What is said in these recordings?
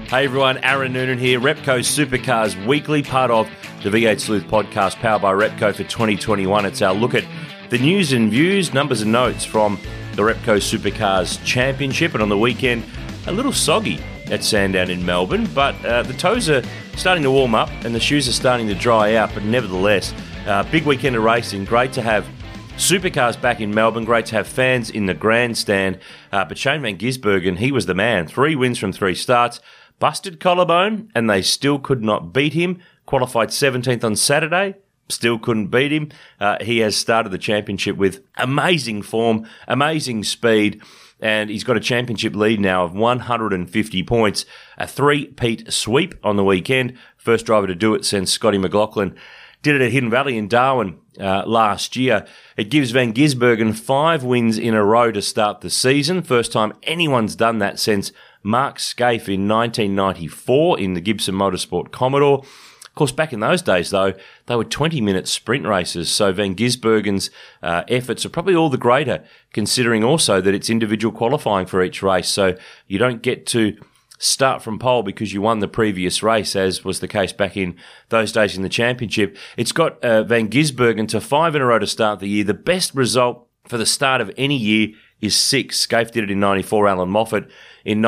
Hey everyone, Aaron Noonan here, Repco Supercars Weekly, part of the V8 Sleuth podcast powered by Repco for 2021. It's our look at the news and views, numbers and notes from the Repco Supercars Championship. And on the weekend, a little soggy at Sandown in Melbourne, but the toes are starting to warm up and the shoes are starting to dry out. But nevertheless, big weekend of racing. Great to have Supercars back in Melbourne. Great to have fans in the grandstand. But Shane Van Gisbergen, he was the man. 3 wins from 3 starts. Busted collarbone, and they still could not beat him. Qualified 17th on Saturday, still couldn't beat him. He has started the championship with amazing form, amazing speed, and he's got a championship lead now of 150 points. A 3-peat sweep on the weekend. First driver to do it since Scotty McLaughlin did it at Hidden Valley in Darwin last year. It gives Van Gisbergen 5 wins in a row to start the season. First time anyone's done that since Mark Skaife in 1994 in the Gibson Motorsport Commodore. Of course, back in those days, though, they were 20-minute sprint races, so Van Gisbergen's efforts are probably all the greater, considering also that it's individual qualifying for each race, so you don't get to start from pole because you won the previous race, as was the case back in those days in the championship. It's got Van Gisbergen to 5 in a row to start the year. The best result for the start of any year is 6. Skaife did it in 94, Alan Moffat in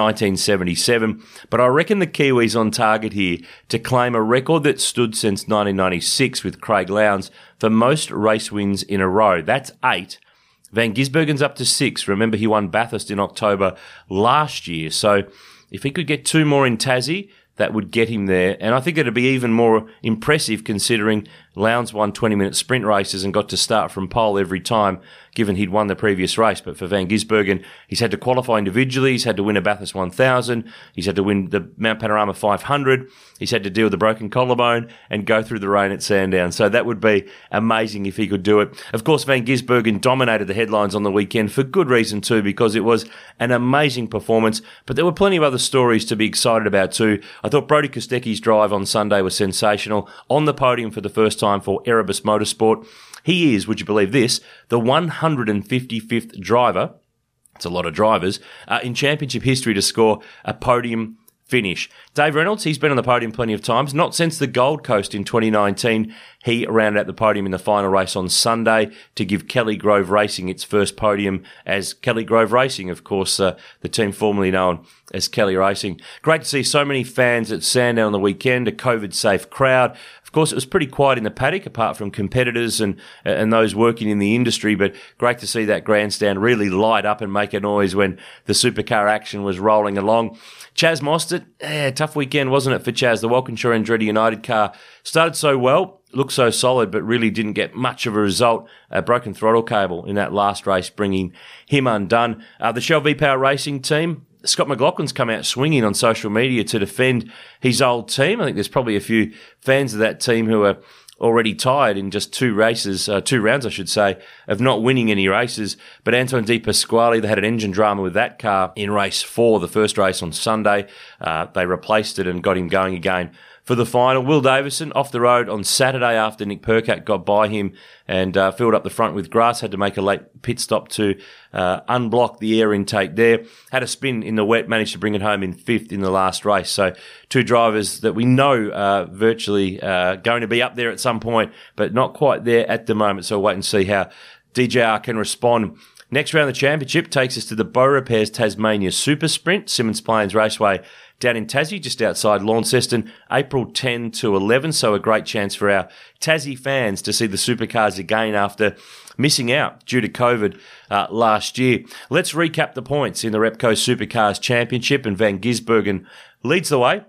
1977. But I reckon the Kiwis on target here to claim a record that stood since 1996 with Craig Lowndes for most race wins in a row. That's 8. Van Gisbergen's up to 6. Remember, he won Bathurst in October last year. So if he could get 2 more in Tassie, that would get him there. And I think it'd be even more impressive considering Lowndes won 20-minute sprint races and got to start from pole every time, given he'd won the previous race. But for Van Gisbergen, he's had to qualify individually. He's had to win a Bathurst 1000. He's had to win the Mount Panorama 500. He's had to deal with the broken collarbone and go through the rain at Sandown. So that would be amazing if he could do it. Of course, Van Gisbergen dominated the headlines on the weekend for good reason too, because it was an amazing performance. But there were plenty of other stories to be excited about too. I thought Brodie Kostecki's drive on Sunday was sensational. On the podium for the first time for Erebus Motorsport. He is, would you believe this, the 155th driver, it's a lot of drivers, in championship history to score a podium finish. Dave Reynolds, he's been on the podium plenty of times, not since the Gold Coast in 2019. He rounded out the podium in the final race on Sunday to give Kelly Grove Racing its first podium as Kelly Grove Racing, of course, the team formerly known as Kelly Racing. Great to see so many fans at Sandown on the weekend, a COVID-safe crowd. Of course, it was pretty quiet in the paddock, apart from competitors and those working in the industry, but great to see that grandstand really light up and make a noise when the supercar action was rolling along. Chaz Mostert, tough weekend, wasn't it, for Chaz? The Walkinshaw Andretti United car started so well, looked so solid, but really didn't get much of a result. A broken throttle cable in that last race, bringing him undone. The Shell V-Power Racing team, Scott McLaughlin's come out swinging on social media to defend his old team. I think there's probably a few fans of that team who are already tired in just 2 rounds, I should say, of not winning any races. But Anton De Pasquale, they had an engine drama with that car in race 4, the first race on Sunday. They replaced it and got him going again for the final. Will Davison off the road on Saturday after Nick Percat got by him and filled up the front with grass, had to make a late pit stop to unblock the air intake there. Had a spin in the wet, managed to bring it home in 5th in the last race. So 2 drivers that we know are virtually going to be up there at some point, but not quite there at the moment. So we'll wait and see how DJR can respond. Next round of the championship takes us to the Bow Repairs Tasmania Super Sprint, Symmons Plains Raceway down in Tassie, just outside Launceston, April 10 to 11. So a great chance for our Tassie fans to see the supercars again after missing out due to COVID last year. Let's recap the points in the Repco Supercars Championship, and Van Gisbergen leads the way.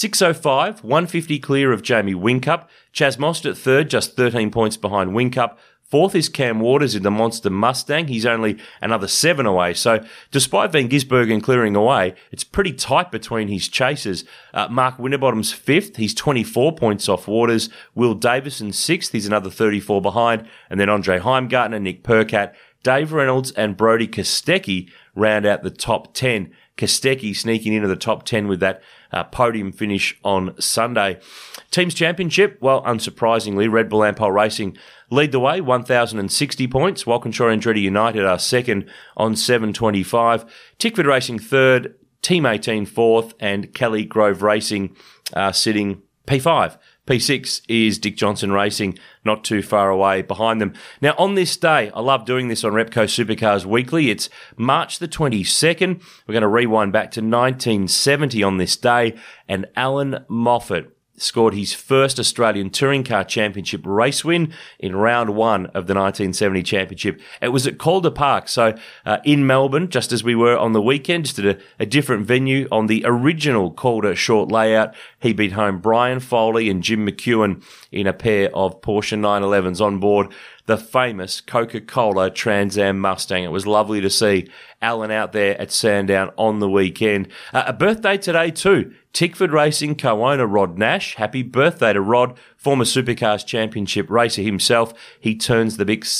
605, 150 clear of Jamie Whincup. Chaz Mostert third, just 13 points behind Whincup. 4th is Cam Waters in the Monster Mustang. He's only another 7 away. So despite Van Gisbergen clearing away, it's pretty tight between his chasers. Mark Winterbottom's 5th. He's 24 points off Waters. Will Davison 6th. He's another 34 behind. And then Andre Heimgartner, Nick Percat, Dave Reynolds and Brodie Kostecki round out the top 10. Kostecki sneaking into the top 10 with that podium finish on Sunday. Teams Championship, well, unsurprisingly, Red Bull Ampol Racing lead the way, 1,060 points. Walkinshaw Andretti United are second on 725. Tickford Racing third, Team 18 fourth, and Kelly Grove Racing sitting P5. P6 is Dick Johnson Racing, not too far away behind them. Now, on this day, I love doing this on Repco Supercars Weekly. It's March the 22nd. We're going to rewind back to 1970 on this day, and Alan Moffat scored his first Australian Touring Car Championship race win in round one of the 1970 championship. It was at Calder Park, so in Melbourne, just as we were on the weekend, just at a different venue on the original Calder short layout. He beat home Brian Foley and Jim McEwen in a pair of Porsche 911s on board the famous Coca-Cola Trans Am Mustang. It was lovely to see Alan out there at Sandown on the weekend. A birthday today too. Tickford Racing co-owner Rod Nash. Happy birthday to Rod, former Supercars Championship racer himself. He turns the big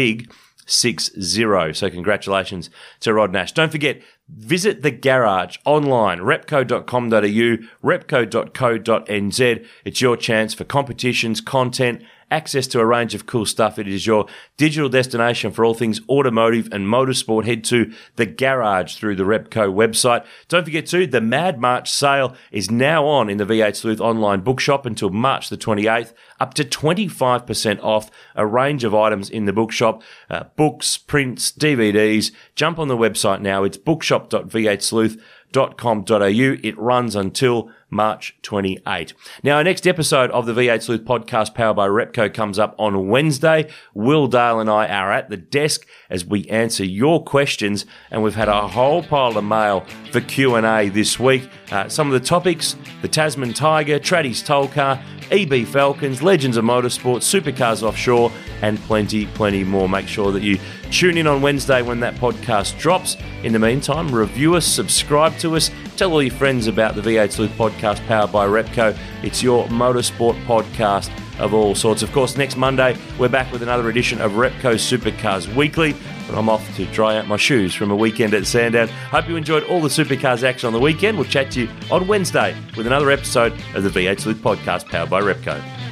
6-0. So congratulations to Rod Nash. Don't forget, visit the garage online, repco.com.au, repco.co.nz. It's your chance for competitions, content, access to a range of cool stuff. It is your digital destination for all things automotive and motorsport. Head to the garage through the Repco website. Don't forget too, the Mad March sale is now on in the V8 Sleuth online bookshop until March the 28th, up to 25% off a range of items in the bookshop, books, prints, DVDs. Jump on the website now. It's bookshop.v8sleuth.com.au. It runs until March 28. Now, our next episode of the V8 Sleuth podcast powered by Repco comes up on Wednesday. Will Dale and I are at the desk as we answer your questions, and we've had a whole pile of mail for Q&A this week. Some of the topics: the Tasman Tiger, Traddy's Toll Car, EB Falcons, Legends of Motorsport, Supercars Offshore, and plenty more. Make sure that you tune in on Wednesday when that podcast drops. In the meantime, review us, subscribe to us, tell all your friends about the V8 Sleuth podcast powered by Repco. It's your motorsport podcast of all sorts. Of course, next Monday, we're back with another edition of Repco Supercars Weekly, but I'm off to dry out my shoes from a weekend at Sandown. Hope you enjoyed all the Supercars action on the weekend. We'll chat to you on Wednesday with another episode of the V8 Sleuth podcast powered by Repco.